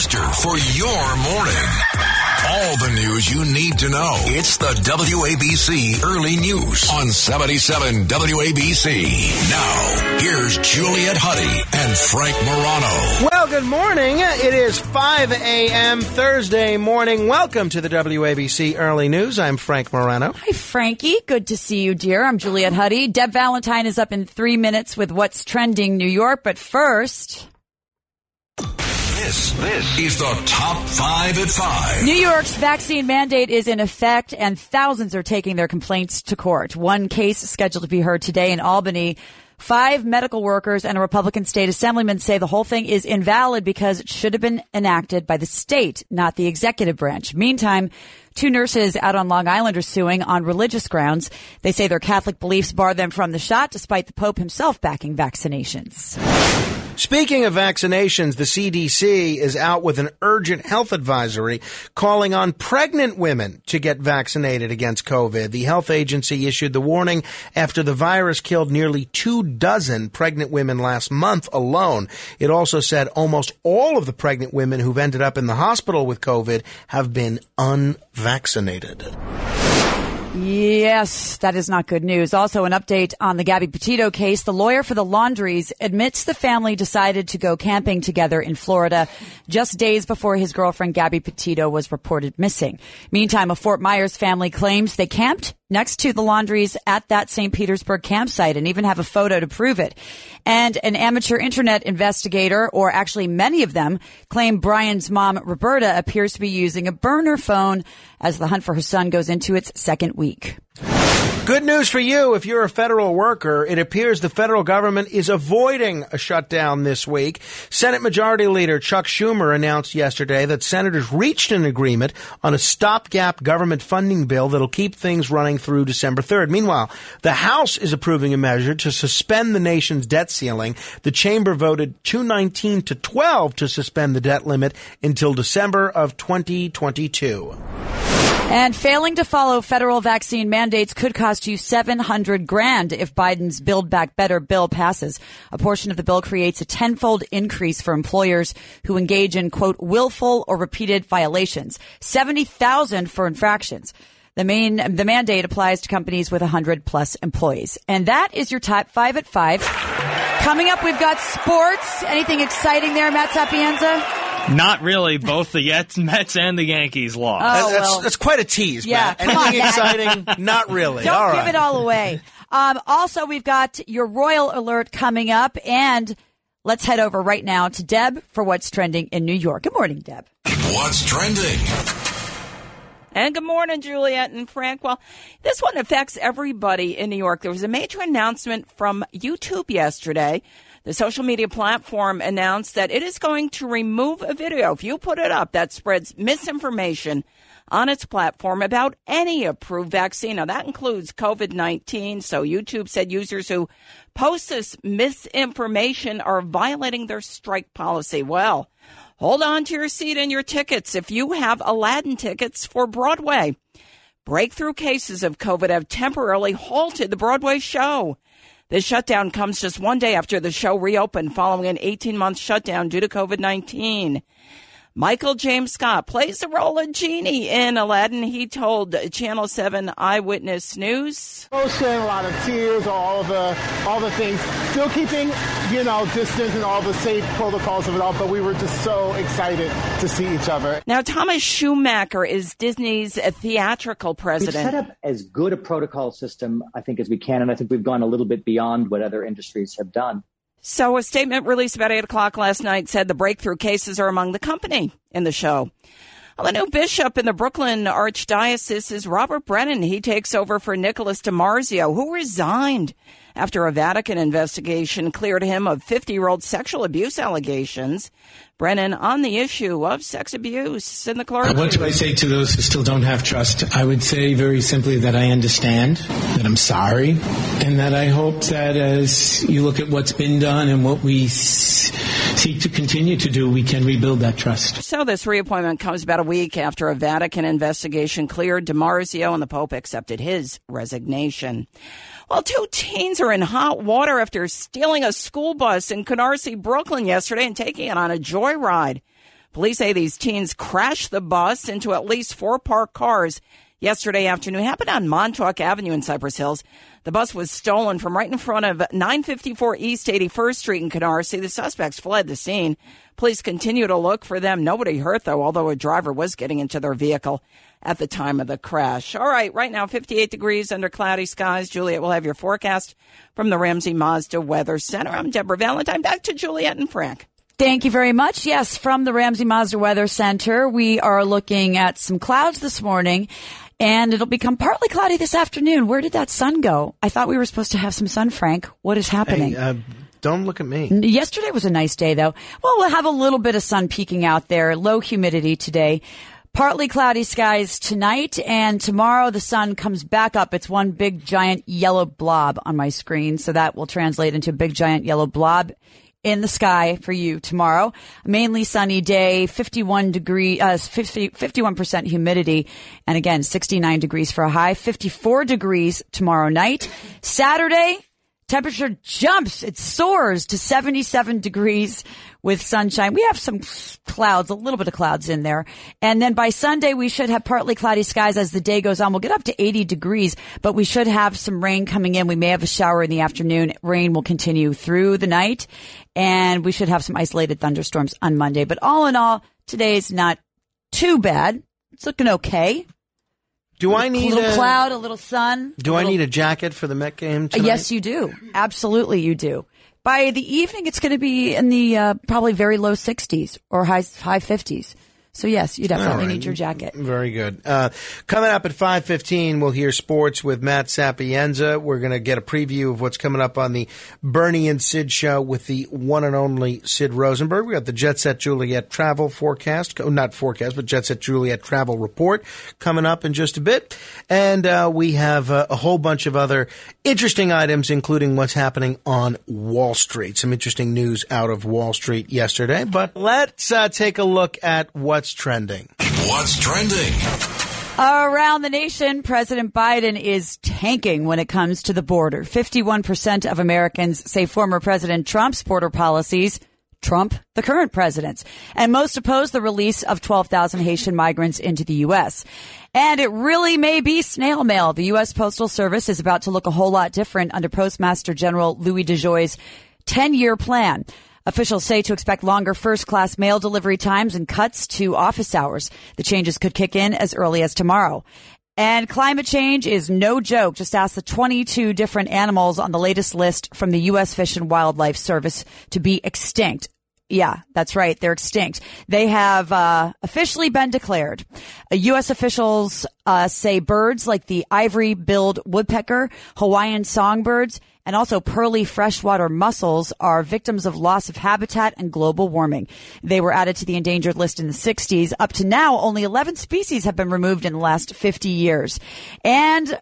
booster for your morning. All the news you need to know. It's the WABC Early News on 77 WABC. Now, here's Juliet Huddy and Frank Morano. Well, good morning. It is 5 a.m. Thursday morning. Welcome to the WABC Early News. I'm Frank Morano. Hi, Frankie. Good to see you, dear. I'm Juliet Huddy. Deb Valentine is up in 3 minutes with what's trending New York. But first... This is the Top 5 at 5. New York's vaccine mandate is in effect, and thousands are taking their complaints to court. One case scheduled to be heard today in Albany. 5 medical workers and a Republican state assemblyman say the whole thing is invalid because it should have been enacted by the state, not the executive branch. Meantime, 2 nurses out on Long Island are suing on religious grounds. They say their Catholic beliefs bar them from the shot, despite the Pope himself backing vaccinations. Speaking of vaccinations, the CDC is out with an urgent health advisory calling on pregnant women to get vaccinated against COVID. The health agency issued the warning after the virus killed nearly 24 pregnant women last month alone. It also said almost all of the pregnant women who've ended up in the hospital with COVID have been unvaccinated. Yes, that is not good news. Also, an update on the Gabby Petito case. The lawyer for the Laundries admits the family decided to go camping together in Florida just days before his girlfriend Gabby Petito was reported missing. Meantime, a Fort Myers family claims they camped next to the Laundries at that St. Petersburg campsite and even have a photo to prove it. And an amateur internet investigator, or actually many of them, claim Brian's mom, Roberta, appears to be using a burner phone as the hunt for her son goes into its second week. Good news for you. If you're a federal worker, it appears the federal government is avoiding a shutdown this week. Senate Majority Leader Chuck Schumer announced yesterday that senators reached an agreement on a stopgap government funding bill that'll keep things running through December 3rd. Meanwhile, the House is approving a measure to suspend the nation's debt ceiling. The chamber voted 219 to 12 to suspend the debt limit until December of 2022. And failing to follow federal vaccine mandates could cost you $700,000 if Biden's Build Back Better bill passes. A portion of the bill creates a tenfold increase for employers who engage in, quote, willful or repeated violations, $70,000 for infractions. The mandate applies to companies with 100+ employees. And that is your Top 5 at 5. Coming up, we've got sports. Anything exciting there, Matt Sapienza? Not really. Both the Mets and the Yankees lost. Oh, that's quite a tease, yeah, Matt. Anything exciting? Not really. Don't all give right. it all away. Also, we've got your Royal Alert coming up, and let's head over right now to Deb for what's trending in New York. Good morning, Deb. What's trending? And good morning, Juliet and Frank. Well, this one affects everybody in New York. There was a major announcement from YouTube yesterday. The social media platform announced that it is going to remove a video, if you put it up, that spreads misinformation on its platform about any approved vaccine. Now, that includes COVID-19. So YouTube said users who post this misinformation are violating their strike policy. Well, hold on to your seat and your tickets if you have Aladdin tickets for Broadway. Breakthrough cases of COVID have temporarily halted the Broadway show. This shutdown comes just one day after the show reopened following an 18-month shutdown due to COVID-19. Michael James Scott plays the role of Genie in Aladdin. He told Channel 7 Eyewitness News. Emotion, a lot of tears, all the things. Still keeping, distance and all the safe protocols of it all, but we were just so excited to see each other. Now, Thomas Schumacher is Disney's theatrical president. We've set up as good a protocol system, I think, as we can, and I think we've gone a little bit beyond what other industries have done. So a statement released about 8 o'clock last night said the breakthrough cases are among the company in the show. Well, the new bishop in the Brooklyn Archdiocese is Robert Brennan. He takes over for Nicholas DiMarzio, who resigned after a Vatican investigation cleared him of 50-year-old sexual abuse allegations. Brennan on the issue of sex abuse in the clergy. What do I say to those who still don't have trust? I would say very simply that I understand, that I'm sorry, and that I hope that as you look at what's been done and what we seek to continue to do, we can rebuild that trust. So this reappointment comes about a week after a Vatican investigation cleared DiMarzio and the Pope accepted his resignation. Well, 2 teens are in hot water after stealing a school bus in Canarsie, Brooklyn yesterday and taking it on a joyride. Police say these teens crashed the bus into at least 4 parked cars yesterday afternoon. It happened on Montauk Avenue in Cypress Hills. The bus was stolen from right in front of 954 East 81st Street in Canarsie. The suspects fled the scene. Police continue to look for them. Nobody hurt, though, although a driver was getting into their vehicle at the time of the crash. All right, right now, 58 degrees under cloudy skies. Juliet will have your forecast from the Ramsey Mazda Weather Center. I'm Deborah Valentine. Back to Juliet and Frank. Thank you very much. Yes, from the Ramsey Mazda Weather Center, we are looking at some clouds this morning, and it'll become partly cloudy this afternoon. Where did that sun go? I thought we were supposed to have some sun, Frank. What is happening? Hey, don't look at me. Yesterday was a nice day, though. Well, we'll have a little bit of sun peeking out there. Low humidity today. Partly cloudy skies tonight, and tomorrow the sun comes back up. It's one big giant yellow blob on my screen, so that will translate into a big giant yellow blob in the sky for you tomorrow. A mainly sunny day, 51% humidity, and again, 69 degrees for a high, 54 degrees tomorrow night. Saturday, temperature jumps. It soars to 77 degrees with sunshine. We have some clouds, a little bit of clouds in there. And then by Sunday, we should have partly cloudy skies as the day goes on. We'll get up to 80 degrees, but we should have some rain coming in. We may have a shower in the afternoon. Rain will continue through the night, and we should have some isolated thunderstorms on Monday. But all in all, today's not too bad. It's looking okay. Do I need a little cloud, a little sun? I need a jacket for the Met game tonight? Yes, you do. Absolutely, you do. By the evening, it's going to be in the probably very low 60s or high 50s. So, yes, you definitely need your jacket. Very good. Coming up at 5:15, we'll hear sports with Matt Sapienza. We're going to get a preview of what's coming up on the Bernie and Sid show with the one and only Sid Rosenberg. We got the Jet Set Juliet travel forecast, not forecast, but Jet Set Juliet travel report coming up in just a bit. And we have a whole bunch of other interesting items, including what's happening on Wall Street. Some interesting news out of Wall Street yesterday. But let's take a look at what's trending. What's trending? Around the nation, President Biden is tanking when it comes to the border. 51% of Americans say former President Trump's border policies trump the current president's. And most oppose the release of 12,000 Haitian migrants into the U.S. And it really may be snail mail. The U.S. Postal Service is about to look a whole lot different under Postmaster General Louis DeJoy's 10-year plan. Officials say to expect longer first-class mail delivery times and cuts to office hours. The changes could kick in as early as tomorrow. And climate change is no joke. Just ask the 22 different animals on the latest list from the U.S. Fish and Wildlife Service to be extinct. Yeah, that's right. They're extinct. They have officially been declared. U.S. officials say birds like the ivory-billed woodpecker, Hawaiian songbirds, and also pearly freshwater mussels are victims of loss of habitat and global warming. They were added to the endangered list in the 60s. Up to now, only 11 species have been removed in the last 50 years. And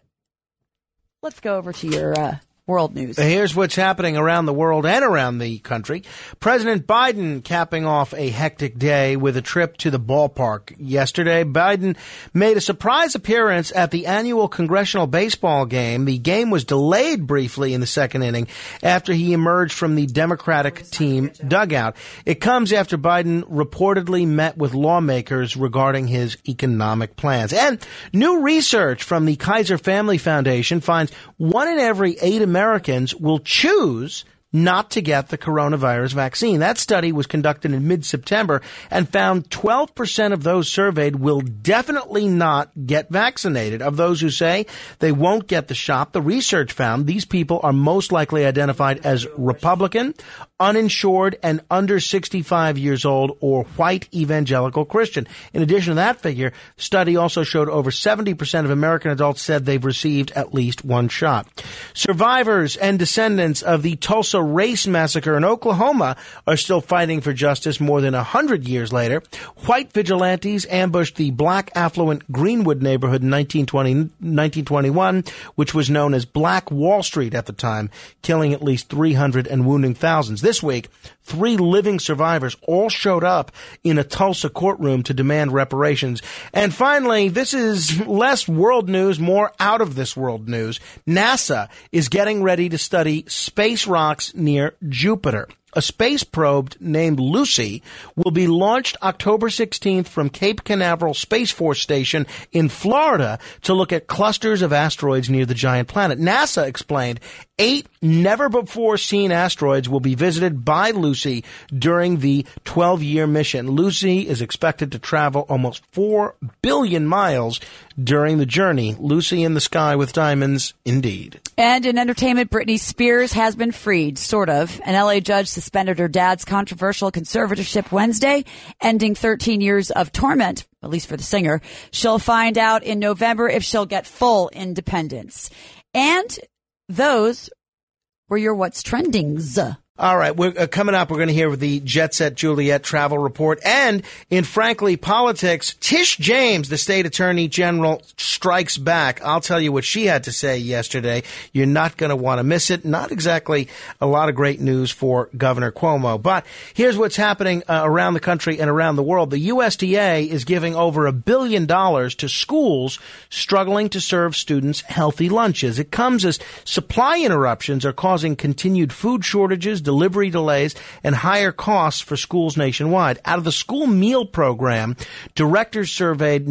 let's go over to your world news. Here's what's happening around the world and around the country. President Biden capping off a hectic day with a trip to the ballpark. Yesterday, Biden made a surprise appearance at the annual congressional baseball game. The game was delayed briefly in the second inning after he emerged from the Democratic team dugout. It comes after Biden reportedly met with lawmakers regarding his economic plans. And new research from the Kaiser Family Foundation finds 1 in every 8 Americans will choose not to get the coronavirus vaccine. That study was conducted in mid-September and found 12% of those surveyed will definitely not get vaccinated. Of those who say they won't get the shot, the research found these people are most likely identified as Republican, uninsured, and under 65 years old or white evangelical Christian. In addition to that figure, the study also showed over 70% of American adults said they've received at least one shot. Survivors and descendants of the Tulsa race massacre in Oklahoma are still fighting for justice more than 100 years later. White vigilantes ambushed the black affluent Greenwood neighborhood in 1921, which was known as Black Wall Street at the time, killing at least 300 and wounding thousands. This week, 3 living survivors all showed up in a Tulsa courtroom to demand reparations. And finally, this is less world news, more out of this world news. NASA is getting ready to study space rocks near Jupiter. A space probe named Lucy will be launched October 16th from Cape Canaveral Space Force Station in Florida to look at clusters of asteroids near the giant planet. NASA explained 8 never-before-seen asteroids will be visited by Lucy during the 12-year mission. Lucy is expected to travel almost 4 billion miles during the journey. Lucy in the sky with diamonds, indeed. And in entertainment, Britney Spears has been freed, sort of. An L.A. judge suspended her dad's controversial conservatorship Wednesday, ending 13 years of torment, at least for the singer. She'll find out in November if she'll get full independence. And those were your What's Trendings. All right, we're coming up. We're going to hear the Jet Set Juliet travel report. And in Frankly Politics, Tish James, the state attorney general, strikes back. I'll tell you what she had to say yesterday. You're not going to want to miss it. Not exactly a lot of great news for Governor Cuomo. But here's what's happening around the country and around the world. The USDA is giving over $1 billion to schools struggling to serve students healthy lunches. It comes as supply interruptions are causing continued food shortages, delivery delays, and higher costs for schools nationwide. Out of the school meal program, directors surveyed,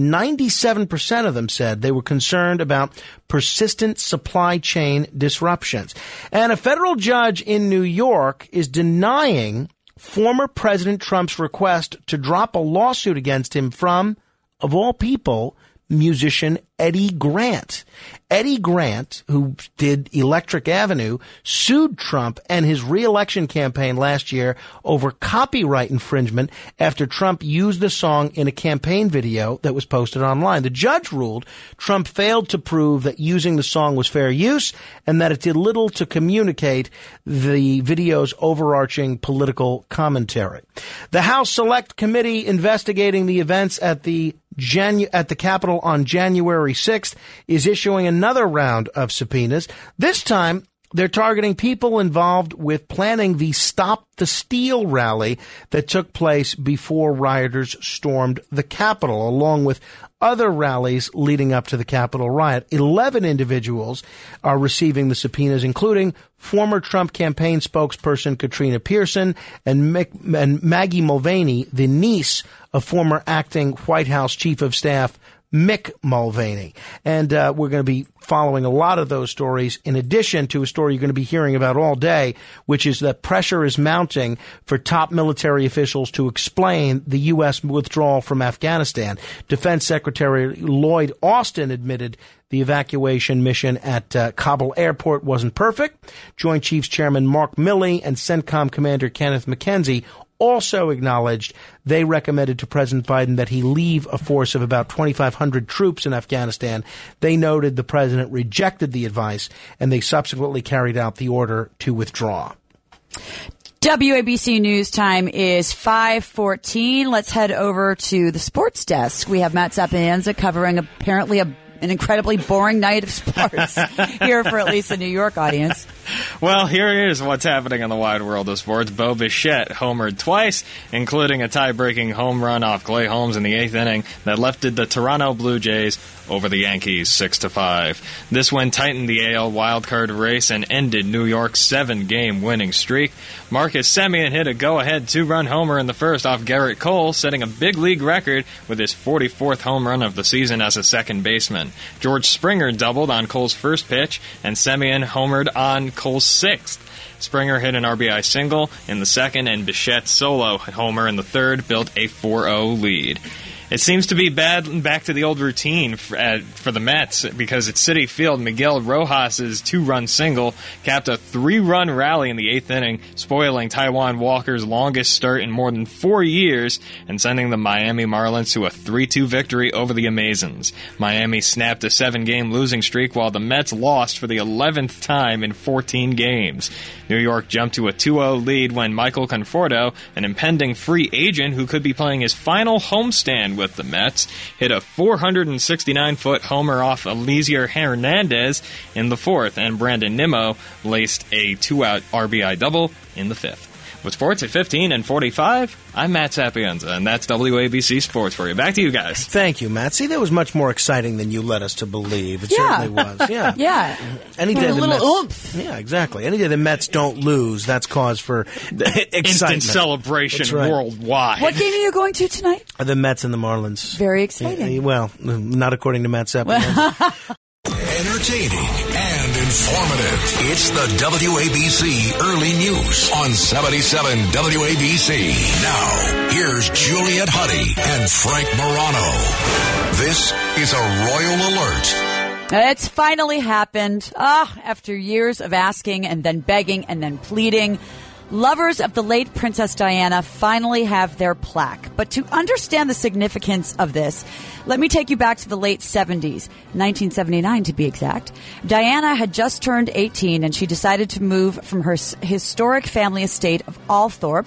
97% of them said they were concerned about persistent supply chain disruptions. And a federal judge in New York is denying former President Trump's request to drop a lawsuit against him from, of all people, musician Eddie Grant. Eddie Grant, who did Electric Avenue, sued Trump and his re-election campaign last year over copyright infringement after Trump used the song in a campaign video that was posted online. The judge ruled Trump failed to prove that using the song was fair use and that it did little to communicate the video's overarching political commentary. The House Select Committee investigating the events at the Capitol on January 6th is issuing another round of subpoenas. This time, they're targeting people involved with planning the Stop the Steal rally that took place before rioters stormed the Capitol, along with other rallies leading up to the Capitol riot. 11 individuals are receiving the subpoenas, including former Trump campaign spokesperson Katrina Pearson and Maggie Mulvaney, the niece of former acting White House Chief of Staff Mick Mulvaney. And we're going to be following a lot of those stories, in addition to a story you're going to be hearing about all day, which is that pressure is mounting for top military officials to explain the U.S. withdrawal from Afghanistan. Defense Secretary Lloyd Austin admitted the evacuation mission at Kabul airport wasn't perfect. Joint Chiefs Chairman Mark Milley and CENTCOM Commander Kenneth McKenzie also acknowledged they recommended to President Biden that he leave a force of about 2,500 troops in Afghanistan. They noted the president rejected the advice, and they subsequently carried out the order to withdraw. WABC News time is 5:14. Let's head over to the sports desk. We have Matt Sapienza covering apparently an incredibly boring night of sports here for at least the New York audience. Well, here is what's happening in the wide world of sports. Bo Bichette homered twice, including a tie-breaking home run off Clay Holmes in the 8th inning that lifted the Toronto Blue Jays over the Yankees 6-5. This win tightened the AL wildcard race and ended New York's 7-game winning streak. Marcus Semien hit a go-ahead 2-run homer in the first off Garrett Cole, setting a big league record with his 44th home run of the season as a second baseman. George Springer doubled on Cole's first pitch, and Semien homered on Cole's 6th. Springer hit an RBI single in the second, and Bichette's solo homer in the third built a 4-0 lead. It seems to be back to the old routine for the Mets, because at Citi Field, Miguel Rojas' 2-run single capped a 3-run rally in the 8th inning, spoiling Taijuan Walker's longest start in more than 4 years and sending the Miami Marlins to a 3-2 victory over the Amazons. Miami snapped a 7-game losing streak while the Mets lost for the 11th time in 14 games. New York jumped to a 2-0 lead when Michael Conforto, an impending free agent who could be playing his final homestand with the Mets, hit a 469-foot homer off Eliezer Hernandez in the 4th, and Brandon Nimmo laced a 2-out RBI double in the 5th. With sports at 15 and 45, I'm Matt Sapienza, and that's WABC Sports for you. Back to you guys. Thank you, Matt. See, that was much more exciting than you led us to believe. It certainly was. Yeah. Yeah. Any day a the little Mets, oomph. Yeah, exactly. Any day the Mets don't lose, that's cause for excitement. Instant celebration That's right. worldwide. What game are you going to tonight? The Mets and the Marlins. Very exciting. Well, not according to Matt Sapienza. Entertaining and informative. It's the WABC Early News on 77 WABC. Now, here's Juliet Huddy and Frank Morano. This is a Royal Alert. It's finally happened. After years of asking and then begging and then pleading, lovers of the late Princess Diana finally have their plaque. But to understand the significance of this, let me take you back to the late 70s, 1979 to be exact. Diana had just turned 18 and she decided to move from her historic family estate of Althorpe.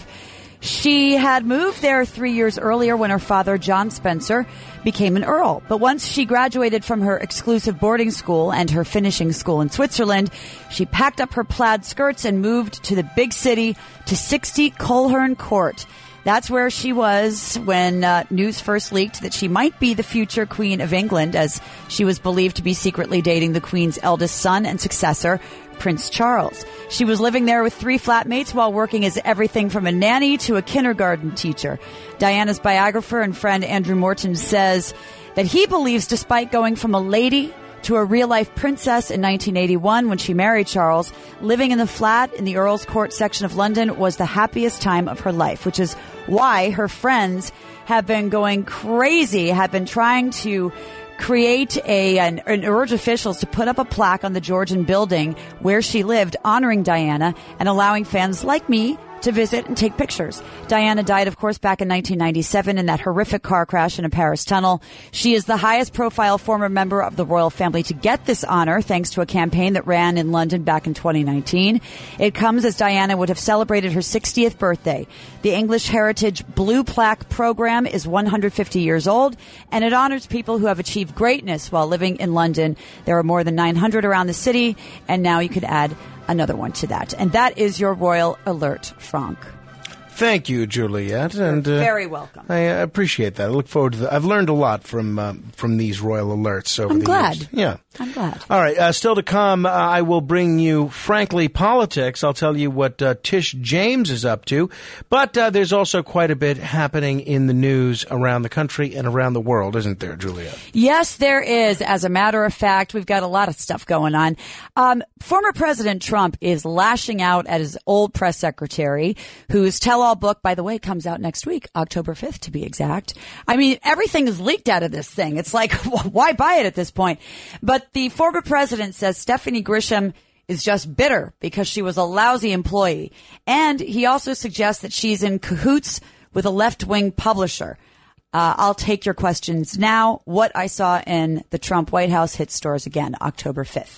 She had moved there 3 years earlier when her father, John Spencer, became an earl. But once she graduated from her exclusive boarding school and her finishing school in Switzerland, she packed up her plaid skirts and moved to the big city to 60 Coleherne Court. That's where she was when news first leaked that she might be the future Queen of England, as she was believed to be secretly dating the Queen's eldest son and successor, Prince Charles. She was living there with 3 flatmates while working as everything from a nanny to a kindergarten teacher. Diana's biographer and friend Andrew Morton says that he believes despite going from a lady to a real-life princess in 1981 when she married Charles, living in the flat in the Earl's Court section of London was the happiest time of her life, which is why her friends have been going crazy, have been trying to create and urge officials to put up a plaque on the Georgian building where she lived, honoring Diana and allowing fans like me to visit and take pictures. Diana died, of course, back in 1997 in that horrific car crash in a Paris tunnel. She is the highest profile former member of the royal family to get this honor, thanks to a campaign that ran in London back in 2019. It comes as Diana would have celebrated her 60th birthday. The English Heritage Blue Plaque program is 150 years old, and it honors people who have achieved greatness while living in London. There are more than 900 around the city, and now you could add another one to that. And that is your Royal Alert, Frank. Thank you, Juliet. And very welcome. I appreciate that. I look forward to that. I've learned a lot from these Royal Alerts over the years. Yeah. I'm glad. All right. Still to come, I will bring you Frankly Politics. I'll tell you what Tish James is up to. But there's also quite a bit happening in the news around the country and around the world, isn't there, Juliet? Yes, there is. As a matter of fact, we've got a lot of stuff going on. Former President Trump is lashing out at his old press secretary, whose tell-all book, by the way, comes out next week, October 5th to be exact. I mean, everything is leaked out of this thing. It's like, why buy it at this point? But the former president says Stephanie Grisham is just bitter because she was a lousy employee. And he also suggests that she's in cahoots with a left-wing publisher. I'll take your questions now. What I saw in the Trump White House hit stores again, October 5th.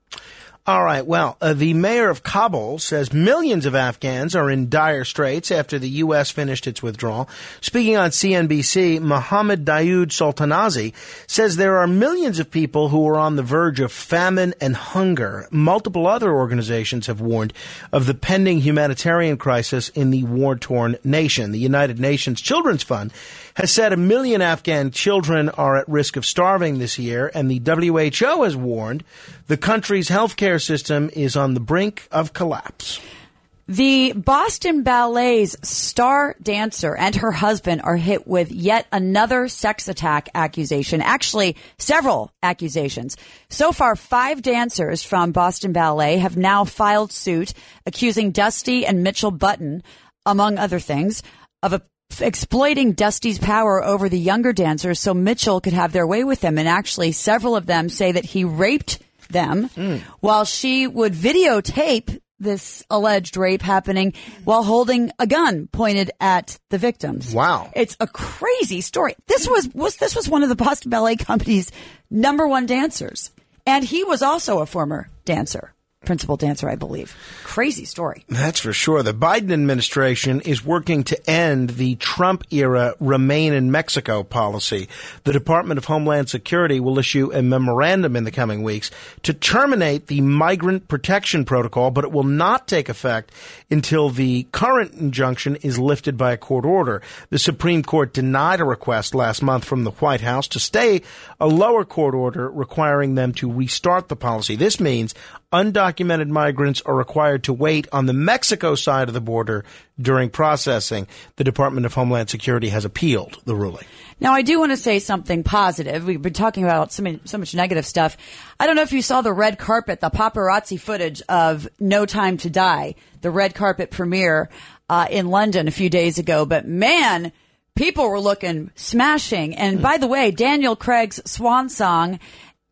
All right. Well, the mayor of Kabul says millions of Afghans are in dire straits after the U.S. finished its withdrawal. Speaking on CNBC, Mohammad Daoud Soltanazi says there are millions of people who are on the verge of famine and hunger. Multiple other organizations have warned of the pending humanitarian crisis in the war-torn nation. The United Nations Children's Fund has said 1 million Afghan children are at risk of starving this year, and the WHO has warned the country's healthcare system is on the brink of collapse. The Boston Ballet's star dancer and her husband are hit with yet another sex attack accusation. Actually, several accusations. So far, 5 dancers from Boston Ballet have now filed suit accusing Dusty and Mitchell Button, among other things, of exploiting Dusty's power over the younger dancers so Mitchell could have their way with them. And actually, several of them say that he raped them while she would videotape this alleged rape happening while holding a gun pointed at the victims. Wow. It's a crazy story. This was one of the Boston Ballet Company's #1 dancers. And he was also a former dancer. principal dancer, I believe. Crazy story. That's for sure. The Biden administration is working to end the Trump-era Remain in Mexico policy. The Department of Homeland Security will issue a memorandum in the coming weeks to terminate the Migrant Protection Protocol, but it will not take effect until the current injunction is lifted by a court order. The Supreme Court denied a request last month from the White House to stay a lower court order requiring them to restart the policy. This means undocumented migrants are required to wait on the Mexico side of the border during processing. The Department of Homeland Security has appealed the ruling. Now, I do want to say something positive. We've been talking about so much negative stuff. I don't know if you saw the red carpet, the paparazzi footage of No Time to Die, the red carpet premiere in London a few days ago. But man, people were looking smashing. And by the way, Daniel Craig's swan song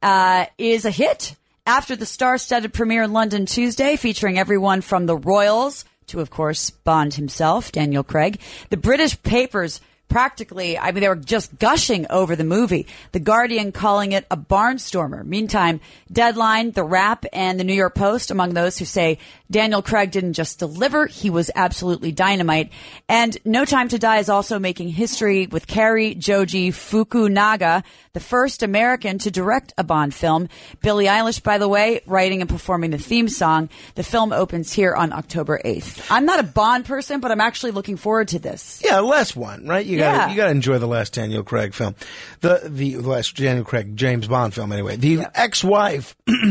is a hit. After the star-studded premiere in London Tuesday, featuring everyone from the royals to, of course, Bond himself, Daniel Craig, the British papers practically, they were just gushing over the movie. The Guardian calling it a barnstormer. Meantime, Deadline, The Wrap, and the New York Post among those who say Daniel Craig didn't just deliver, he was absolutely dynamite. And No Time to Die is also making history with Cary Joji Fukunaga, the first American to direct a Bond film. Billie Eilish, by the way, writing and performing the theme song. The film opens here on October 8th. I'm not a Bond person, but I'm actually looking forward to this. Yeah, last one, right? You gotta enjoy the last Daniel Craig film. The last Daniel Craig James Bond film anyway. The ex-wife,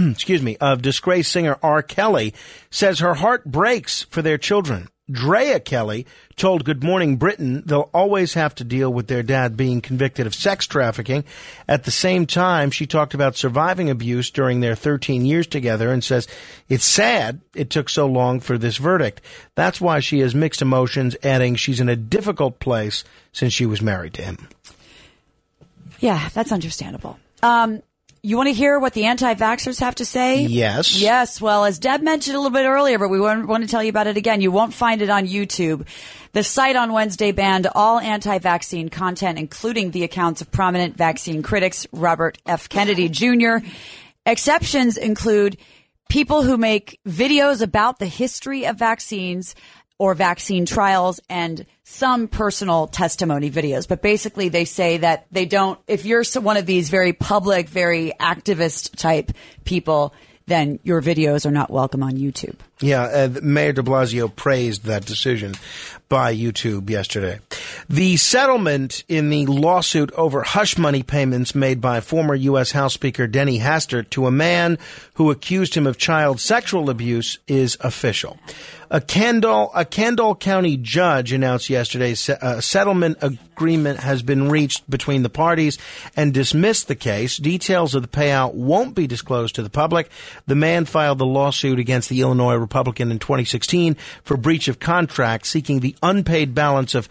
of disgraced singer R. Kelly says her heart breaks for their children. Drea Kelly told Good Morning Britain they'll always have to deal with their dad being convicted of sex trafficking. At the same time, she talked about surviving abuse during their 13 years together and says it's sad it took so long for this verdict. That's why she has mixed emotions, adding she's in a difficult place since she was married to him. Yeah, that's understandable. You want to hear what the anti-vaxxers have to say? Yes. Yes. Well, as Deb mentioned a little bit earlier, but we want to tell you about it again. You won't find it on YouTube. The site on Wednesday banned all anti-vaccine content, including the accounts of prominent vaccine critics Robert F. Kennedy Jr. Exceptions include people who make videos about the history of vaccines or vaccine trials and some personal testimony videos. But basically they say that they don't, if you're one of these very public, very activist type people, then your videos are not welcome on YouTube. Yeah, Mayor de Blasio praised that decision by YouTube yesterday. The settlement in the lawsuit over hush money payments made by former U.S. House Speaker Denny Hastert to a man who accused him of child sexual abuse is official. A Kendall County judge announced yesterday a settlement agreement has been reached between the parties and dismissed the case. Details of the payout won't be disclosed to the public. The man filed the lawsuit against the Illinois Republican in 2016 for breach of contract, seeking the unpaid balance of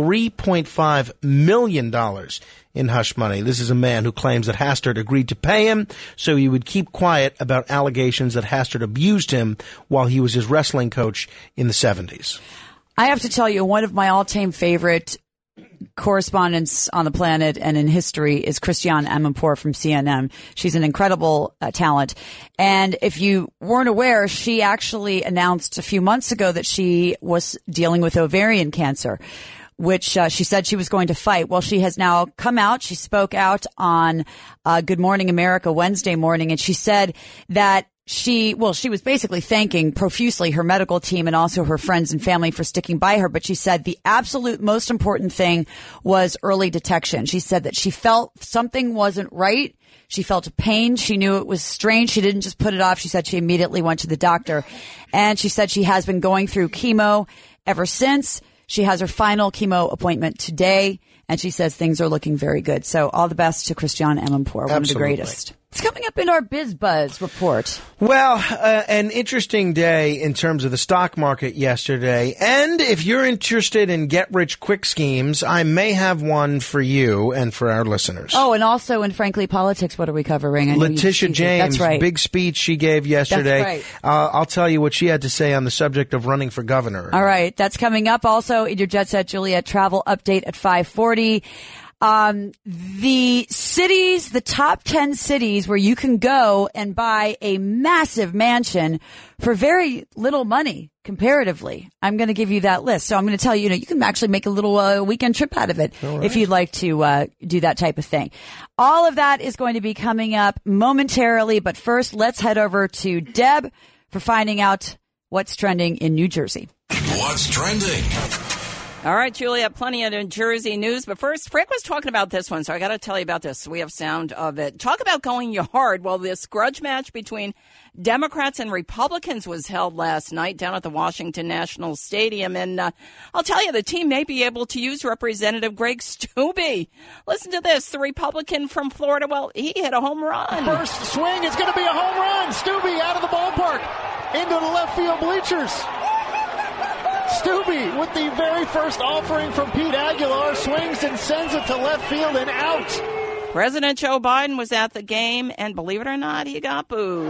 $3.5 million in hush money. This is a man who claims that Hastert agreed to pay him so he would keep quiet about allegations that Hastert abused him while he was his wrestling coach in the 70s. I have to tell you, one of my all-time favorite correspondents on the planet and in history is Christiane Amanpour from CNN. She's an incredible talent. And if you weren't aware, she actually announced a few months ago that she was dealing with ovarian cancer, which she said she was going to fight. Well, she has now come out. She spoke out on Good Morning America Wednesday morning, and she said that she was basically thanking profusely her medical team and also her friends and family for sticking by her. But she said the absolute most important thing was early detection. She said that she felt something wasn't right. She felt a pain. She knew it was strange. She didn't just put it off. She said she immediately went to the doctor. And she said she has been going through chemo ever since. She has her final chemo appointment today, and she says things are looking very good. So all the best to Christiane Amanpour, one of the greatest. It's coming up in our BizBuzz report. Well, an interesting day in terms of the stock market yesterday. And if you're interested in get-rich-quick schemes, I may have one for you and for our listeners. Oh, and also in Frankly Politics, what are we covering? Letitia James, that's right. Big speech she gave yesterday. That's right. I'll tell you what she had to say on the subject of running for governor. All right, that's coming up. Also, in your Jet Set Juliet travel update at 5:40. The cities, the top 10 cities where you can go and buy a massive mansion for very little money comparatively. I'm going to give you that list. So I'm going to tell you, you can actually make a little weekend trip out of it if you'd like to do that type of thing. All of that is going to be coming up momentarily. But first, let's head over to Deb for finding out what's trending in New Jersey. What's trending? All right, Julia, plenty of New Jersey news. But first, Frank was talking about this one, so I got to tell you about this. We have sound of it. Talk about going yard. Well, this grudge match between Democrats and Republicans was held last night down at the Washington National Stadium. And I'll tell you, the team may be able to use Representative Greg Steube. Listen to this. The Republican from Florida, well, he hit a home run. First swing is going to be a home run. Steube out of the ballpark into the left field bleachers. Steube, with the very first offering from Pete Aguilar, swings and sends it to left field and out. President Joe Biden was at the game, and believe it or not, he got booed.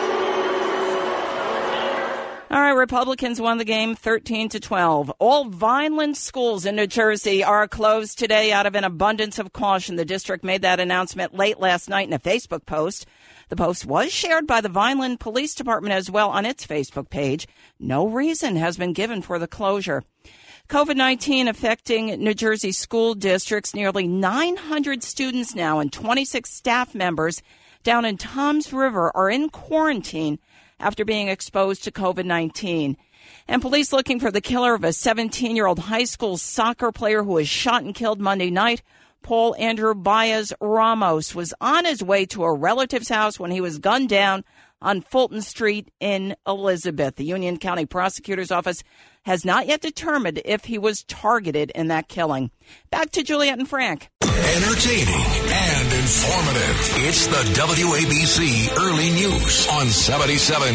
All right, Republicans won the game 13-12. All Vineland schools in New Jersey are closed today out of an abundance of caution. The district made that announcement late last night in a Facebook post. The post was shared by the Vineland Police Department as well on its Facebook page. No reason has been given for the closure. COVID-19 affecting New Jersey school districts. Nearly 900 students now and 26 staff members down in Toms River are in quarantine after being exposed to COVID-19. And police looking for the killer of a 17-year-old high school soccer player who was shot and killed Monday night. Paul Andrew Baez Ramos was on his way to a relative's house when he was gunned down on Fulton Street in Elizabeth. The Union County Prosecutor's Office has not yet determined if he was targeted in that killing. Back to Juliet and Frank. Entertaining and informative. It's the WABC Early News on 77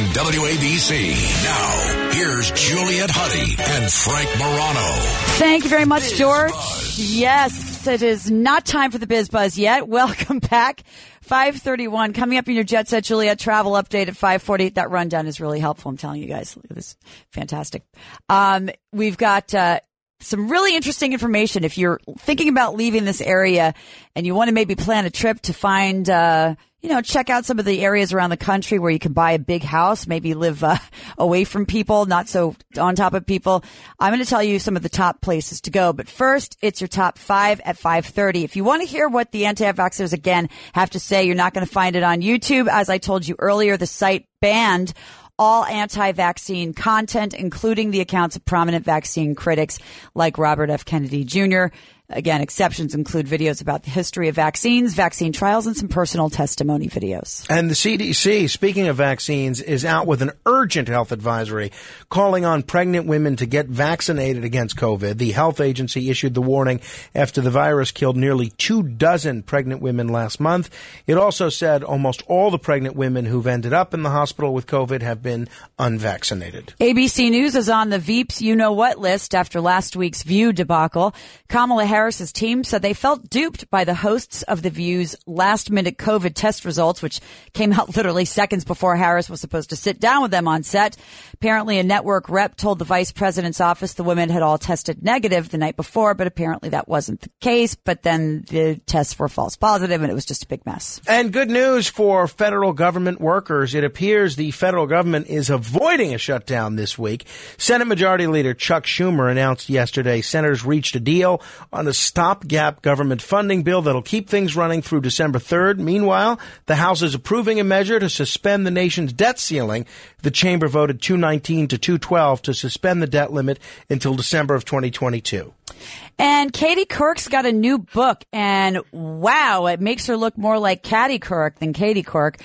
WABC. Now, here's Juliet Huddy and Frank Morano. Thank you very much, George. Yes, it is not time for the Biz Buzz yet. Welcome back. 5:31. Coming up in your Jet Set Juliet travel update at 5:40. That rundown is really helpful. I'm telling you guys. Look at this. Fantastic. We've got some really interesting information. If you're thinking about leaving this area and you want to maybe plan a trip to find, check out some of the areas around the country where you can buy a big house, maybe live away from people, not so on top of people. I'm going to tell you some of the top places to go. But first, it's your top 5 at 5:30. If you want to hear what the anti-vaxxers again have to say, you're not going to find it on YouTube. As I told you earlier, the site banned all anti-vaccine content, including the accounts of prominent vaccine critics like Robert F. Kennedy Jr. Again, exceptions include videos about the history of vaccines, vaccine trials, and some personal testimony videos. And the CDC, speaking of vaccines, is out with an urgent health advisory calling on pregnant women to get vaccinated against COVID. The health agency issued the warning after the virus killed nearly 24 pregnant women last month. It also said almost all the pregnant women who've ended up in the hospital with COVID have been unvaccinated. ABC News is on the Veep's you-know-what list after last week's View debacle. Kamala Harris's team said they felt duped by the hosts of The View's last-minute COVID test results, which came out literally seconds before Harris was supposed to sit down with them on set. Apparently, a network rep told the vice president's office the women had all tested negative the night before, but apparently that wasn't the case. But then the tests were false positive, and it was just a big mess. And good news for federal government workers. It appears the federal government is avoiding a shutdown this week. Senate Majority Leader Chuck Schumer announced yesterday senators reached a deal on a stopgap government funding bill that'll keep things running through December 3rd. Meanwhile, the House is approving a measure to suspend the nation's debt ceiling. The chamber voted 219 to 212 to suspend the debt limit until December of 2022. And Katie Couric's got a new book, and wow, it makes her look more like Katie Couric than Katie Couric.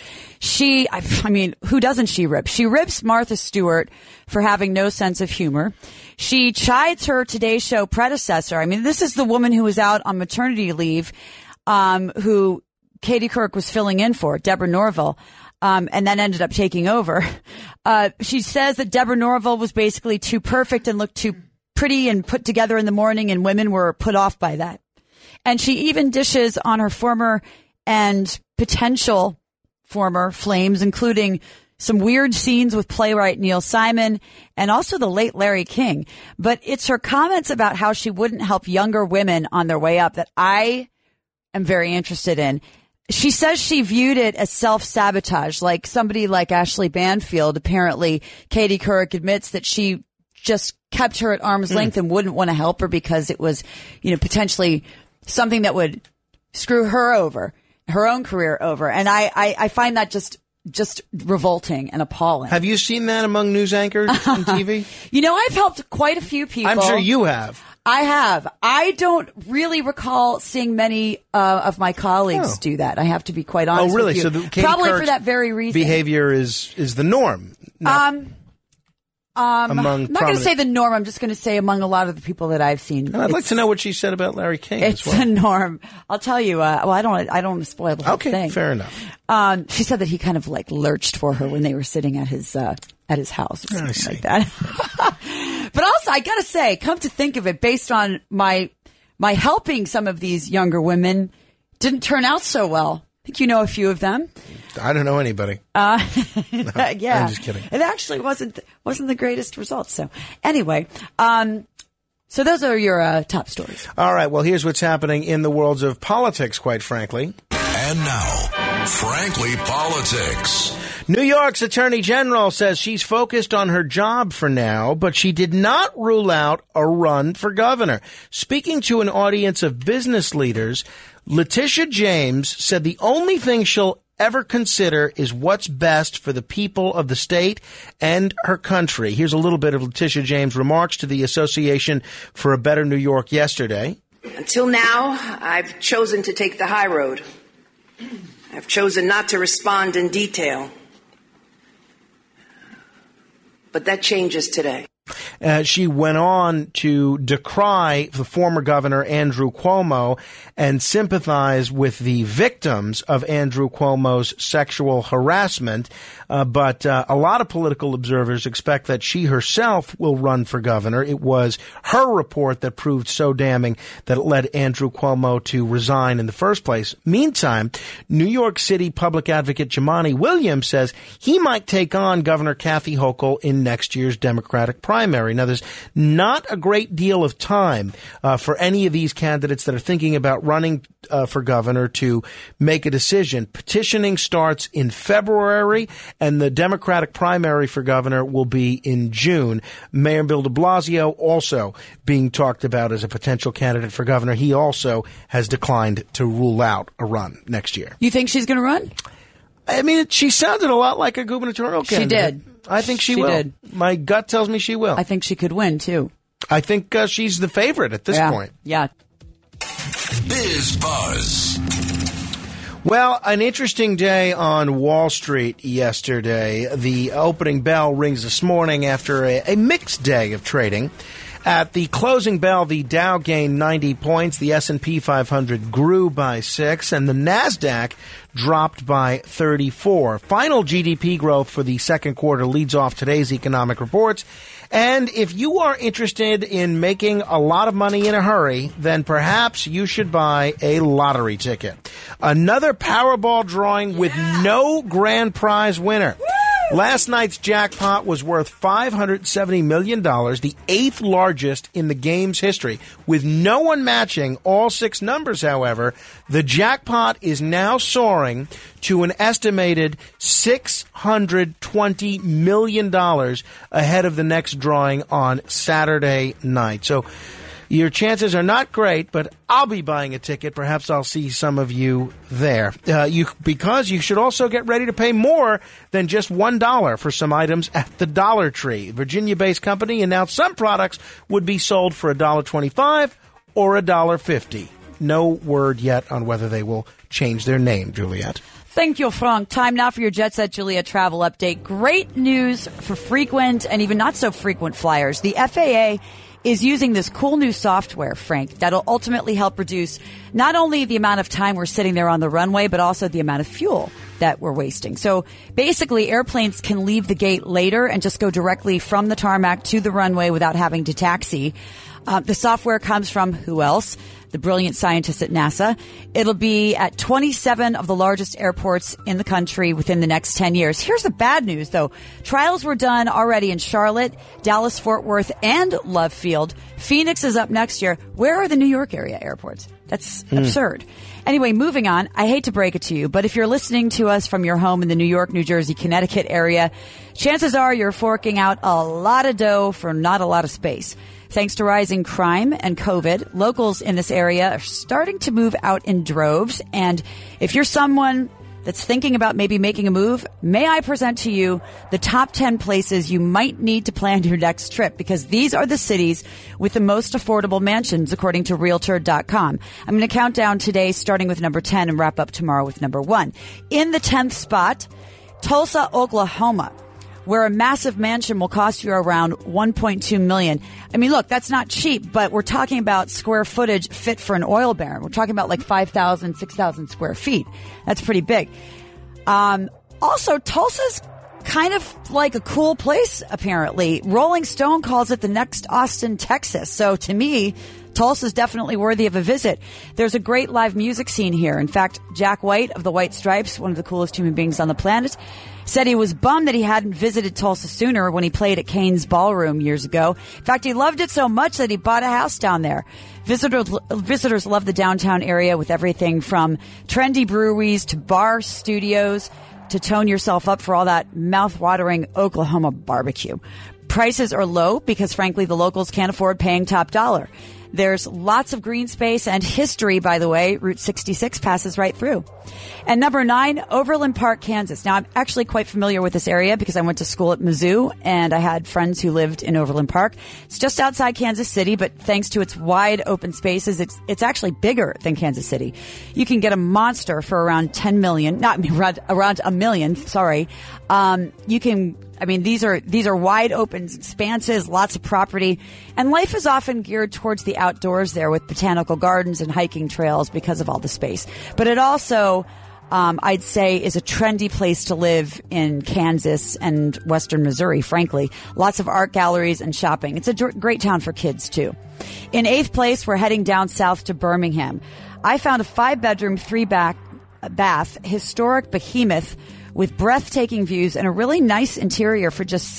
Who doesn't she rip? She rips Martha Stewart for having no sense of humor. She chides her Today Show predecessor. This is the woman who was out on maternity leave, who Katie Couric was filling in for, Deborah Norville. And then ended up taking over. She says that Deborah Norville was basically too perfect and looked too pretty and put together in the morning, and women were put off by that. And she even dishes on her former and potential former flames, including some weird scenes with playwright Neil Simon and also the late Larry King. But it's her comments about how she wouldn't help younger women on their way up that I am very interested in. She says she viewed it as self-sabotage, like somebody like Ashley Banfield. Apparently, Katie Couric admits that she just kept her at arm's length and wouldn't want to help her because it was, potentially something that would screw her over, her own career over. And I find that just revolting and appalling. Have you seen that among news anchors on TV? I've helped quite a few people. I'm sure you have. I have. I don't really recall seeing many of my colleagues do that. I have to be quite honest. Oh, really? With you. So probably for that very reason. Behavior is the norm. I'm not going to say the norm. I'm just going to say among a lot of the people that I've seen. And I'd like to know what she said about Larry King. It's the norm. I'll tell you. I don't want to spoil the whole thing. Okay, fair enough. She said that he kind of like lurched for her when they were sitting at his house, or something like that. But also, I got to say, come to think of it, based on my helping some of these younger women, didn't turn out so well. I think you know a few of them. I don't know anybody. Yeah, I'm just kidding. It actually wasn't the greatest results. So anyway, so those are your top stories. All right. Well, here's what's happening in the worlds of politics, quite frankly. And now, Frankly Politics. New York's Attorney General says she's focused on her job for now, but she did not rule out a run for governor. Speaking to an audience of business leaders, Letitia James said the only thing she'll ever consider is what's best for the people of the state and her country. Here's a little bit of Letitia James' remarks to the Association for a Better New York yesterday. Until now, I've chosen to take the high road. I've chosen not to respond in detail. But that changes today. She went on to decry the former governor, Andrew Cuomo, and sympathize with the victims of Andrew Cuomo's sexual harassment. But a lot of political observers expect that she herself will run for governor. It was her report that proved so damning that it led Andrew Cuomo to resign in the first place. Meantime, New York City public advocate Jumaane Williams says he might take on Governor Kathy Hochul in next year's Democratic primary. Now, there's not a great deal of time for any of these candidates that are thinking about running for governor to make a decision. Petitioning starts in February, and the Democratic primary for governor will be in June. Mayor Bill de Blasio also being talked about as a potential candidate for governor. He also has declined to rule out a run next year. You think she's going to run? I mean, she sounded a lot like a gubernatorial candidate. She did. I think she will. Did. My gut tells me she will. I think she could win, too. I think she's the favorite at this point. Yeah. Biz Buzz. Well, an interesting day on Wall Street yesterday. The opening bell rings this morning after a mixed day of trading. At the closing bell, the Dow gained 90 points, the S&P 500 grew by 6, and the NASDAQ dropped by 34. Final GDP growth for the second quarter leads off today's economic reports. And if you are interested in making a lot of money in a hurry, then perhaps you should buy a lottery ticket. Another Powerball drawing with no grand prize winner. Last night's jackpot was worth $570 million, the eighth largest in the game's history. With no one matching all six numbers, however, the jackpot is now soaring to an estimated $620 million ahead of the next drawing on Saturday night. So your chances are not great, but I'll be buying a ticket. Perhaps I'll see some of you there. Because you should also get ready to pay more than just $1 for some items at the Dollar Tree. Virginia-based company announced some products would be sold for $1.25 or $1.50. No word yet on whether they will change their name, Juliet. Thank you, Frank. Time now for your Jet Set Juliet travel update. Great news for frequent and even not so frequent flyers. The FAA is using this cool new software, Frank, that'll ultimately help reduce not only the amount of time we're sitting there on the runway, but also the amount of fuel that we're wasting. So basically, airplanes can leave the gate later and just go directly from the tarmac to the runway without having to taxi. The software comes from who else? The brilliant scientists at NASA. It'll be at 27 of the largest airports in the country within the next 10 years. Here's the bad news, though. Trials were done already in Charlotte, Dallas, Fort Worth, and Love Field. Phoenix is up next year. Where are the New York area airports? That's absurd. Anyway, moving on. I hate to break it to you, but if you're listening to us from your home in the New York, New Jersey, Connecticut area, chances are you're forking out a lot of dough for not a lot of space. Thanks to rising crime and COVID, locals in this area are starting to move out in droves. And if you're someone that's thinking about maybe making a move, may I present to you the top 10 places you might need to plan your next trip, because these are the cities with the most affordable mansions, according to Realtor.com. I'm going to count down today, starting with number 10 and wrap up tomorrow with number 1. In the 10th spot, Tulsa, Oklahoma, where a massive mansion will cost you around $1.2 million. I mean, look, that's not cheap, but we're talking about square footage fit for an oil baron. We're talking about like 5,000, 6,000 square feet. That's pretty big. Also, Tulsa's kind of like a cool place, apparently. Rolling Stone calls it the next Austin, Texas. So to me, Tulsa's definitely worthy of a visit. There's a great live music scene here. In fact, Jack White of the White Stripes, one of the coolest human beings on the planet, said he was bummed that he hadn't visited Tulsa sooner when he played at Kane's Ballroom years ago. In fact, he loved it so much that he bought a house down there. Visitors love the downtown area with everything from trendy breweries to bar studios to tone yourself up for all that mouth-watering Oklahoma barbecue. Prices are low because, frankly, the locals can't afford paying top dollar. There's lots of green space and history, by the way. Route 66 passes right through. And number 9, Overland Park, Kansas. Now, I'm actually quite familiar with this area because I went to school at Mizzou, and I had friends who lived in Overland Park. It's just outside Kansas City, but thanks to its wide open spaces, it's actually bigger than Kansas City. You can get a monster for around $10 million. Around $1 million, sorry. These are wide open expanses, lots of property, and life is often geared towards the outdoors there with botanical gardens and hiking trails because of all the space. But it also, I'd say, is a trendy place to live in Kansas and western Missouri, frankly. Lots of art galleries and shopping. It's a great town for kids, too. In 8th place, we're heading down south to Birmingham. I found a 5-bedroom, 3-bath historic behemoth with breathtaking views and a really nice interior for just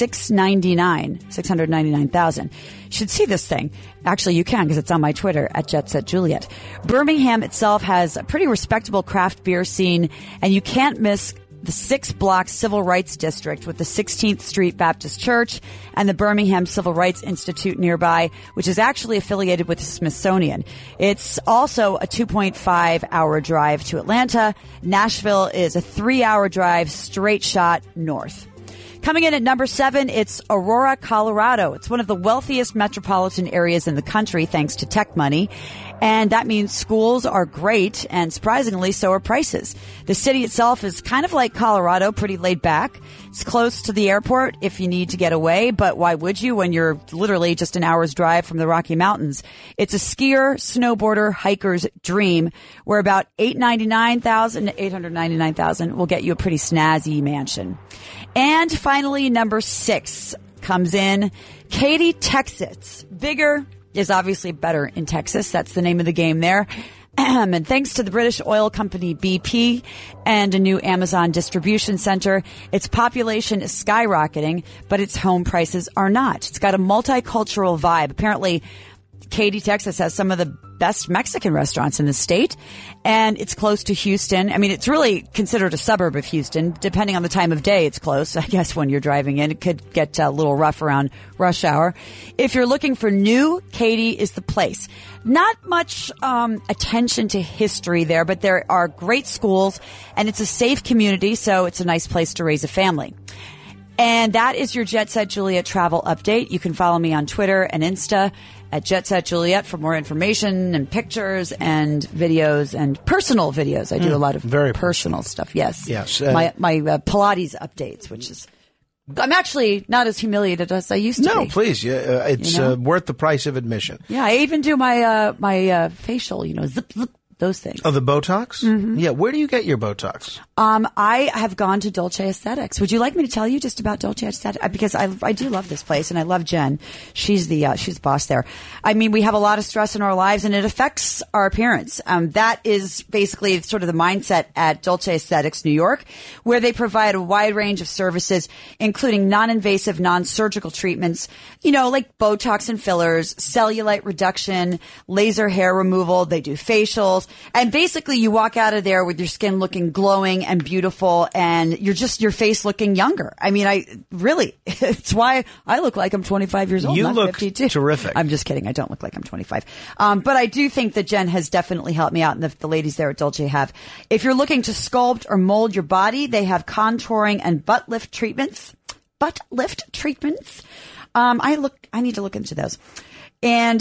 $699,000. You should see this thing. Actually, you can because it's on my Twitter at Jet Set Juliet. Birmingham itself has a pretty respectable craft beer scene, and you can't miss the 6-block Civil Rights District with the 16th Street Baptist Church and the Birmingham Civil Rights Institute nearby, which is actually affiliated with the Smithsonian. It's also a 2.5-hour drive to Atlanta. Nashville is a 3-hour drive straight shot north. Coming in at number 7, it's Aurora, Colorado. It's one of the wealthiest metropolitan areas in the country, thanks to tech money. And that means schools are great, and surprisingly, so are prices. The city itself is kind of like Colorado, pretty laid back. It's close to the airport if you need to get away, but why would you when you're literally just an hour's drive from the Rocky Mountains? It's a skier, snowboarder, hiker's dream, where about $899,000 will get you a pretty snazzy mansion. And finally, number 6 comes in Katy, Texas. Bigger is obviously better in Texas. That's the name of the game there. And thanks to the British oil company BP and a new Amazon distribution center, its population is skyrocketing, but its home prices are not. It's got a multicultural vibe. Apparently, Katy, Texas has some of the best Mexican restaurants in the state, and it's close to Houston. I mean, it's really considered a suburb of Houston. Depending on the time of day, it's close. I guess when you're driving in, it could get a little rough around rush hour. If you're looking for new, Katy is the place. Not much attention to history there, but there are great schools, and it's a safe community, so it's a nice place to raise a family. And that is your Jet Set Juliet travel update. You can follow me on Twitter and Insta at Jet Set Juliet for more information and pictures and videos and personal videos. I do a lot of very personal stuff. Yes. Yes. My Pilates updates, which is, I'm actually not as humiliated as I used to be. No, please. It's worth the price of admission. Yeah. I even do my facial, zip, zip. those things. Oh, the Botox? Mm-hmm. Yeah. Where do you get your Botox? I have gone to Dolce Aesthetics. Would you like me to tell you just about Dolce Aesthetics? Because I do love this place, and I love Jen. She's the boss there. I mean, we have a lot of stress in our lives, and it affects our appearance. That is basically sort of the mindset at Dolce Aesthetics New York, where they provide a wide range of services, including non-invasive, non-surgical treatments, like Botox and fillers, cellulite reduction, laser hair removal. They do facials. And basically you walk out of there with your skin looking glowing and beautiful, and your face looking younger. I mean, it's why I look like I'm 25 years old. You not look 52. terrific. I'm just kidding. I don't look like I'm 25. But I do think that Jen has definitely helped me out, and the ladies there at Dolce have. If you're looking to sculpt or mold your body, they have contouring and butt lift treatments. I need to look into those. And,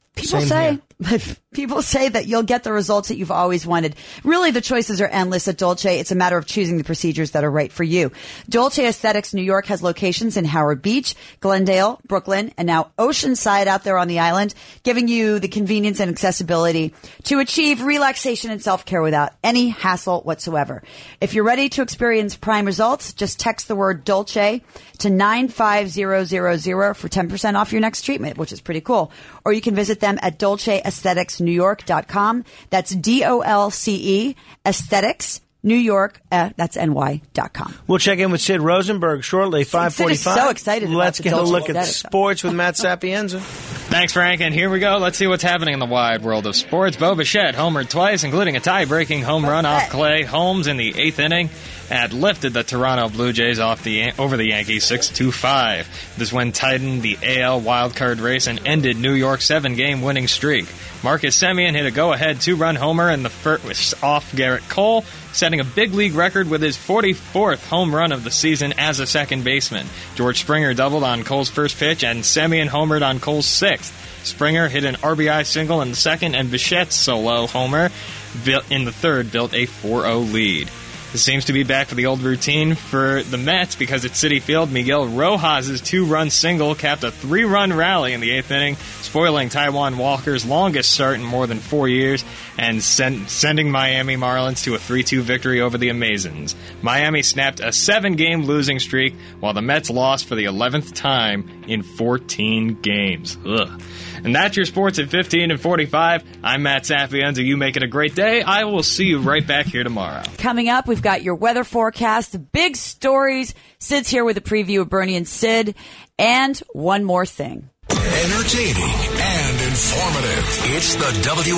people say that you'll get the results that you've always wanted. Really, the choices are endless at Dolce. It's a matter of choosing the procedures that are right for you. Dolce Aesthetics New York has locations in Howard Beach, Glendale, Brooklyn, and now Oceanside out there on the island, giving you the convenience and accessibility to achieve relaxation and self-care without any hassle whatsoever. If you're ready to experience prime results, just text the word Dolce to 95000 for 10% off your next treatment, which is pretty cool. Or you can visit them at DolceAestheticsNewYork.com. That's DOLCE Aesthetics New York, that's NY.com. We'll check in with Sid Rosenberg shortly, 5:45. Sid is so excited. Let's get a look at Aesthetics. sports with Matt Sapienza. Thanks, Frank. And here we go. Let's see what's happening in the wide world of sports. Bo Bichette homered twice, including a tie-breaking home run off Clay Holmes in the 8th inning, and lifted the Toronto Blue Jays over the Yankees 6-5. This win tightened the AL wildcard race and ended New York's 7-game winning streak. Marcus Semien hit a go-ahead 2-run homer in the first off Garrett Cole, setting a big league record with his 44th home run of the season as a second baseman. George Springer doubled on Cole's first pitch, and Semien homered on Cole's 6th. Springer hit an RBI single in the second, and Bichette's solo homer in the third built a 4-0 lead. This seems to be back to the old routine for the Mets because at Citi Field, Miguel Rojas' 2-run single capped a 3-run rally in the 8th inning, spoiling Taijuan Walker's longest start in more than 4 years and sending Miami Marlins to a 3-2 victory over the Amazons. Miami snapped a 7-game losing streak while the Mets lost for the 11th time in 14 games. Ugh. And that's your sports at 15 and 45. I'm Matt Sapienza. You make it a great day. I will see you right back here tomorrow. Coming up, we've got your weather forecast, the big stories. Sid's here with a preview of Bernie and Sid. And one more thing. Entertaining and informative. It's the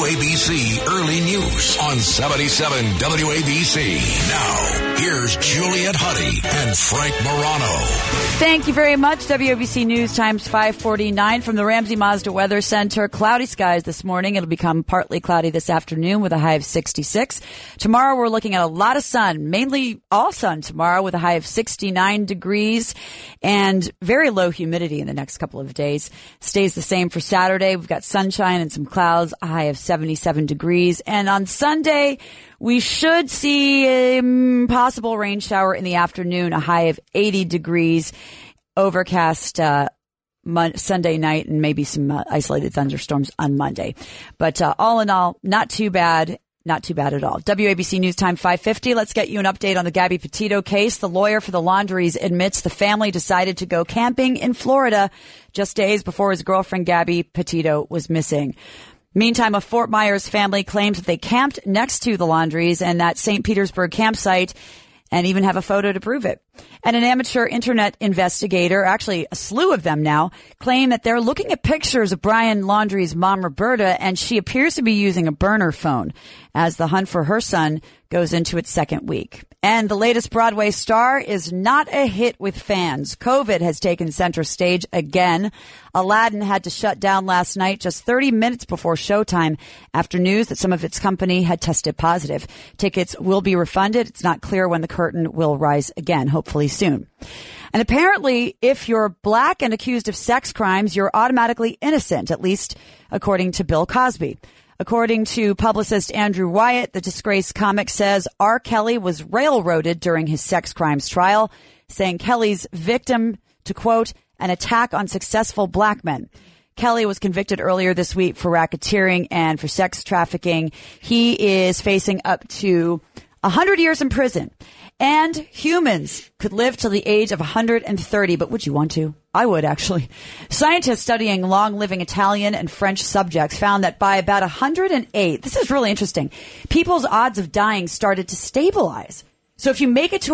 WABC Early News on 77 WABC. Now, here's Juliet Huddy and Frank Morano. Thank you very much. WABC News Times 5:49 from the Ramsey Mazda Weather Center. Cloudy skies this morning. It'll become partly cloudy this afternoon with a high of 66. Tomorrow we're looking at a lot of sun, mainly all sun tomorrow with a high of 69 degrees and very low humidity in the next couple of days. Stays the same for Saturday. We've got sunshine and some clouds, a high of 77 degrees. And on Sunday, we should see a possible rain shower in the afternoon, a high of 80 degrees, overcast Sunday night, and maybe some isolated thunderstorms on Monday. But all in all, not too bad. Not too bad at all. WABC News Time 5:50. Let's get you an update on the Gabby Petito case. The lawyer for the Laundries admits the family decided to go camping in Florida just days before his girlfriend Gabby Petito was missing. Meantime, a Fort Myers family claims that they camped next to the Laundries and that St. Petersburg campsite and even have a photo to prove it. And an amateur internet investigator, actually a slew of them now, claim that they're looking at pictures of Brian Laundrie's mom, Roberta, and she appears to be using a burner phone as the hunt for her son goes into its second week. And the latest Broadway star is not a hit with fans. COVID has taken center stage again. Aladdin had to shut down last night just 30 minutes before showtime after news that some of its company had tested positive. Tickets will be refunded. It's not clear when the curtain will rise again, hopefully soon. And apparently, if you're black and accused of sex crimes, you're automatically innocent, at least according to Bill Cosby. According to publicist Andrew Wyatt, the disgraced comic says R. Kelly was railroaded during his sex crimes trial, saying Kelly's victim to, quote, an attack on successful black men. Kelly was convicted earlier this week for racketeering and for sex trafficking. He is facing up to 100 years in prison. And humans could live till the age of 130, but would you want to? I would, actually. Scientists studying long-living Italian and French subjects found that by about 108, this is really interesting, people's odds of dying started to stabilize. So if you make it to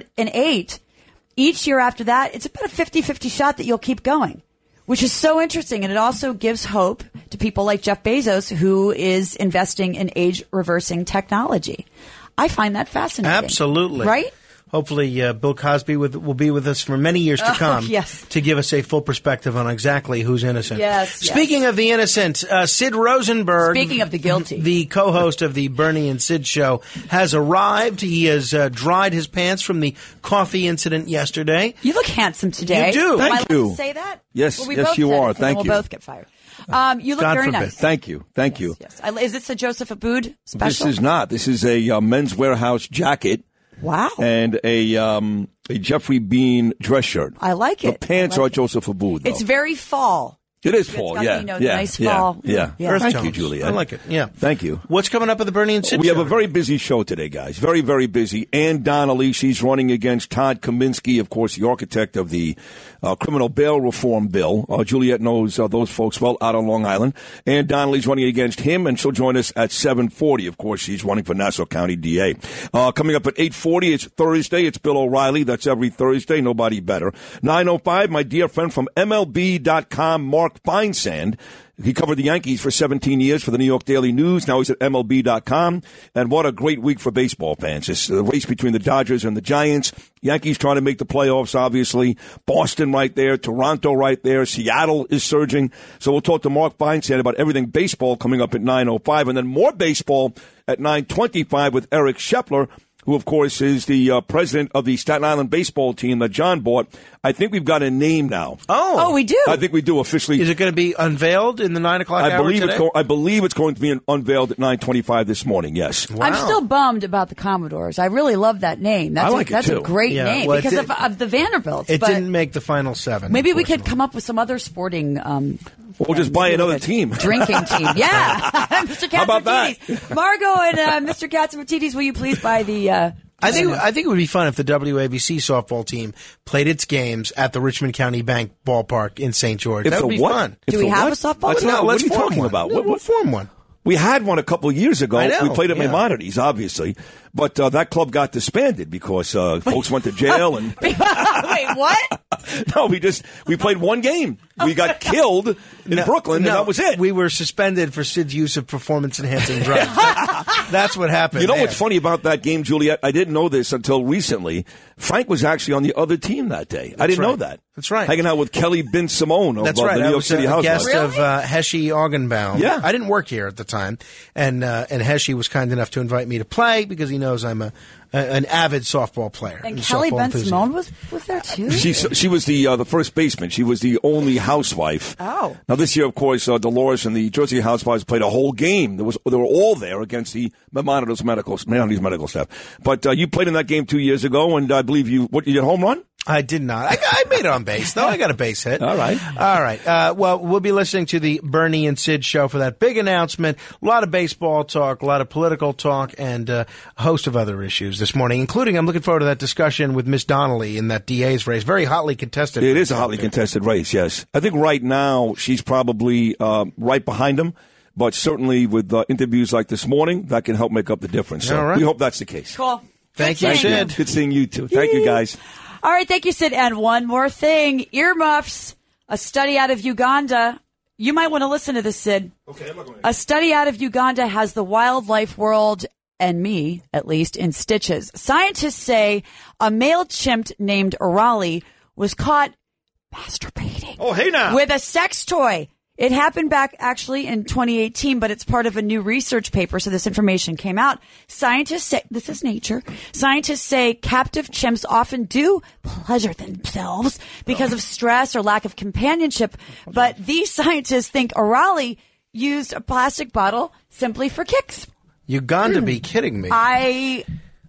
108, each year after that, it's about a 50-50 shot that you'll keep going, which is so interesting. And it also gives hope to people like Jeff Bezos, who is investing in age-reversing technology. I find that fascinating. Absolutely. Right? Hopefully, Bill Cosby will be with us for many years to come to give us a full perspective on exactly who's innocent. Yes. Speaking of the innocent, Sid Rosenberg. Speaking of the guilty. The co-host of the Bernie and Sid show has arrived. He has dried his pants from the coffee incident yesterday. You look handsome today. You do. Thank you. Am I allowed to say that? Yes, well, yes, you are. Thank you. We'll both get fired. You look God very forbid. nice. Thank you. Thank you. Yes. Is this a Joseph Abboud special? This is not. This is a Men's Warehouse jacket. Wow. And a Jeffrey Bean dress shirt. I like it. The pants are Joseph Abboud, though. It's very fall. It is fall, got, yeah. Nice fall. Yeah. Yeah. Thank you, Juliet. I like it, yeah. Thank you. What's coming up at the Bernie and Sid We show? have a very busy show today, guys. Very, very busy. Ann Donnelly, she's running against Todd Kaminsky, of course, the architect of the criminal bail reform bill. Juliet knows those folks well out on Long Island. Ann Donnelly's running against him, and she'll join us at 7:40. Of course, she's running for Nassau County DA. Coming up at 8:40, it's Thursday. It's Bill O'Reilly. That's every Thursday. Nobody better. 9:05, my dear friend from MLB.com, Mark Feinsand. He covered the Yankees for 17 years for the New York Daily News. Now he's at MLB.com. And what a great week for baseball fans. It's the race between the Dodgers and the Giants. Yankees trying to make the playoffs, obviously. Boston right there. Toronto right there. Seattle is surging. So we'll talk to Mark Feinsand about everything baseball coming up at 9:05. And then more baseball at 9:25 with Eric Scheffler, who, of course, is the president of the Staten Island baseball team that John bought. I think we've got a name now. Oh, we do? I think we do officially. Is it going to be unveiled in the 9 o'clock hour today? I believe it's going to be unveiled at 9:25 this morning, yes. Wow. I'm still bummed about the Commodores. I really love that name. That's I like it, that's too. a great name well, because of the Vanderbilts. It but didn't make the final 7. maybe we could come up with some other sporting We'll just buy another team. Drinking team. Yeah. Mr. How about that? Margot and Mr. Katsimatidis, will you please buy the... I think it would be fun if the WABC softball team played its games at the Richmond County Bank ballpark in St. George. That would be fun. Do we have a softball team? What are you talking about? We'll form one. We had one a couple of years ago. I know, We played at yeah. Maimonides, obviously. But that club got disbanded because folks went to jail. And Wait, what? No, we played one game. We got killed in Brooklyn, and that was it. We were suspended for Sid's use of performance-enhancing drugs. That's what happened. You know there. what's funny about that game, Juliet? I didn't know this until recently. Frank was actually on the other team that day. I didn't know that. That's right. Hanging out with Kelly Ben Simone of That's the right. New I York was City a Housewives. guest of Heshy Augenbaum. Yeah. I didn't work here at the time, and Heshy was kind enough to invite me to play because he knows I'm an avid softball player. And Kelly softball Ben enthusiast. Simone was there too? She was the first baseman. She was the only housewife. Oh. Now this year, of course, Dolores and the Jersey Housewives played a whole game. They were all there against the Maimonides medical staff. But you played in that game 2 years ago, and I believe you did a home run? I did not. I made it on base, though. I got a base hit. All right. All right. Well, we'll be listening to the Bernie and Sid show for that big announcement. A lot of baseball talk, a lot of political talk, and a host of other issues this morning, including I'm looking forward to that discussion with Miss Donnelly in that DA's race. Very hotly contested. It is a hotly contested race, yes. I think right now she's probably right behind him. But certainly with interviews like this morning, that can help make up the difference. So All right. we hope that's the case. Cool. Thank you, Sid. Good seeing you, too. Thank you, guys. All right, thank you, Sid. And one more thing. Earmuffs, a study out of Uganda. You might want to listen to this, Sid. Okay, I'm not going A study out of Uganda has the wildlife world, and me, at least, in stitches. Scientists say a male chimp named Arali was caught masturbating. Oh, hey now. With a sex toy. It happened back actually in 2018, but it's part of a new research paper, so this information came out. Scientists say, this is Nature, scientists say captive chimps often do pleasure themselves because of stress or lack of companionship, but these scientists think Arali used a plastic bottle simply for kicks. You got to be kidding me.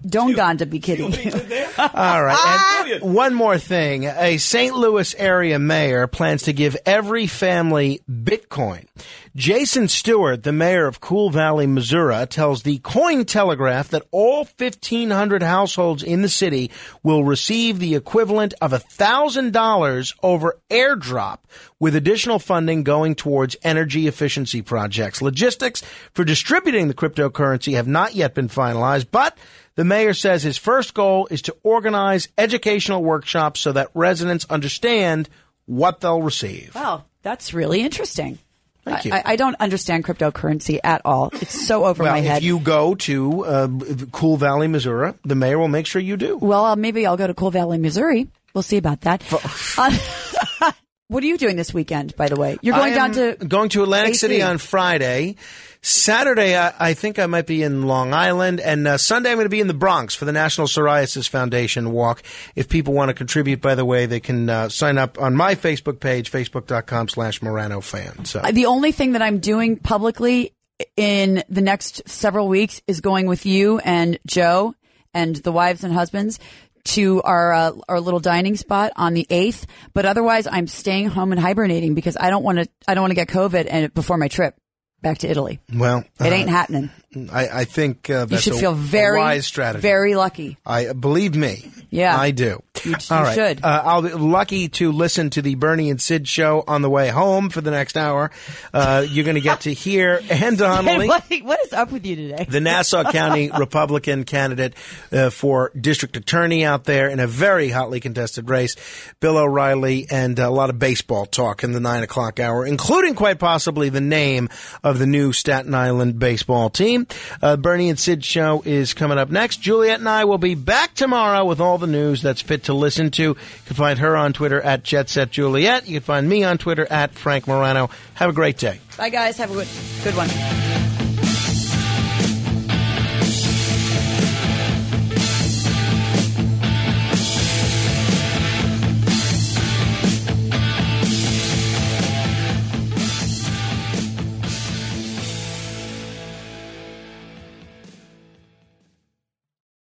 Dongonda be kidding you. All right. And one more thing. A St. Louis area mayor plans to give every family Bitcoin. Jason Stewart, the mayor of Cool Valley, Missouri, tells the Cointelegraph that all 1,500 households in the city will receive the equivalent of $1,000 over airdrop, with additional funding going towards energy efficiency projects. Logistics for distributing the cryptocurrency have not yet been finalized, but the mayor says his first goal is to organize educational workshops so that residents understand what they'll receive. Wow, that's really interesting. Thank you. I don't understand cryptocurrency at all. It's so over my head. If you go to Cool Valley, Missouri, the mayor will make sure you do. Well, maybe I'll go to Cool Valley, Missouri. We'll see about that. What are you doing this weekend, by the way? You're going to Atlantic AC. City on Friday. Saturday, I think I might be in Long Island. And Sunday, I'm going to be in the Bronx for the National Psoriasis Foundation walk. If people want to contribute, by the way, they can sign up on my Facebook page, facebook.com/MoranoFan. So the only thing that I'm doing publicly in the next several weeks is going with you and Joe and the wives and husbands to our little dining spot on the 8th. But otherwise, I'm staying home and hibernating because I don't want to get COVID and before my trip back to Italy. Well, it ain't happening. I think that's you should feel very, wise strategy. Very lucky. Believe me. Yeah, I do. You All right. should. I'll be lucky to listen to the Bernie and Sid show on the way home for the next hour. You're going to get to hear Ann Donnelly. What is up with you today? The Nassau County Republican candidate for district attorney out there in a very hotly contested race. Bill O'Reilly, and a lot of baseball talk in the 9 o'clock hour, including quite possibly the name of the new Staten Island baseball team. Bernie and Sid show is coming up next. Juliet and I will be back tomorrow with all the news that's fit to listen to. You can find her on Twitter at JetSetJuliet. You can find me on Twitter at Frank Morano. Have a great day. Bye, guys. Have a good one.